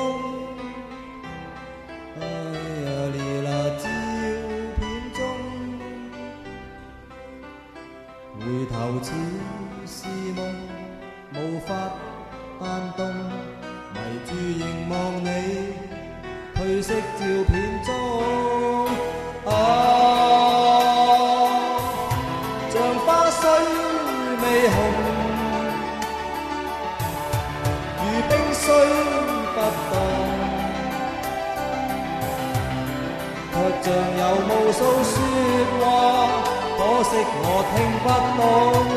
空。哎呀，列那照片中，回頭似是夢，無法彈動，迷住凝望你褪色照片中。像花雖未紅，如冰雖不凍，卻像有無數說話，可惜我聽不懂。